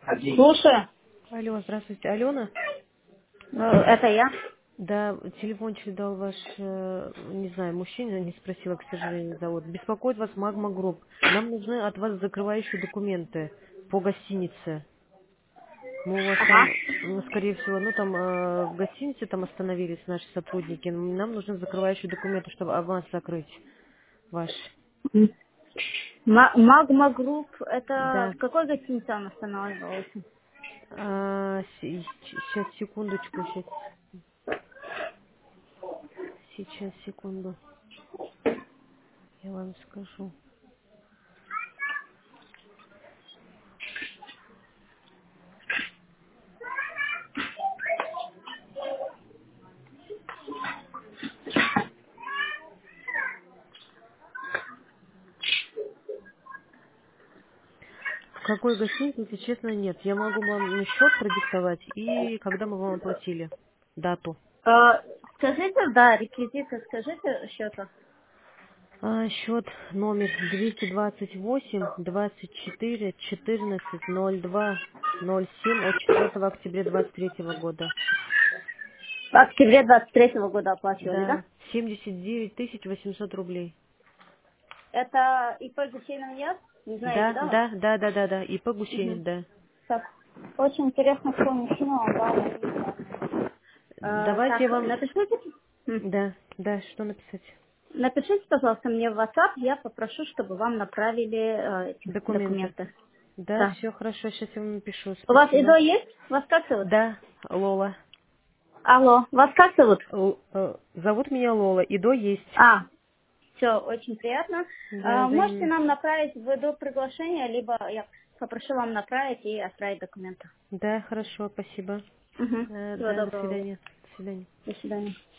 Слушаю. Алло, здравствуйте, Алена? Это я. Да, телефончик дал ваш, не знаю, мужчина, не спросила, к сожалению, зовут. Беспокоит вас Магма Групп. Нам нужны от вас закрывающие документы по гостинице. Мы у вас Ага. там, ну, скорее всего, ну, там в гостинице там остановились наши сотрудники. Нам нужны закрывающие документы, чтобы аванс закрыть ваш. М. Магма Групп, это Да. в какой гостинице он останавливался? Сейчас, секундочку, сейчас, секунду, я вам скажу. В какой гостинице, если честно, нет. Я могу вам счет продиктовать и когда мы вам оплатили. Дату. Скажите, да, реквизиты, скажите счета. Счет номер 228-24-14-02-07 от 4 октября 23 года. В октябре 23-го года оплачивали, да? Да, 79 800 рублей. Это ИП Гусейнов нет? Не знаете, Да, да, вы? да, да, да, да, да. И по Мгм. Гусейнов, да. Так, очень интересно, что мужчина вам дал. Давайте я Так, вам... напишите. Да, да, что написать? Напишите, пожалуйста, мне в WhatsApp, я попрошу, чтобы вам направили эти Документы. документы. Да, Да. все хорошо, сейчас я вам напишу. У вас Спасибо. ИДО есть? Вас как зовут? Да, Лола. Алло, вас как зовут? Зовут меня Лола. ИДО есть. Все, очень приятно. Да, Можете взаимно. нам направить в ИДО приглашение, либо я попрошу вам направить и отправить документы. Да, хорошо, спасибо. Угу. Всего Да, до доброго. свидания. До свидания. До свидания.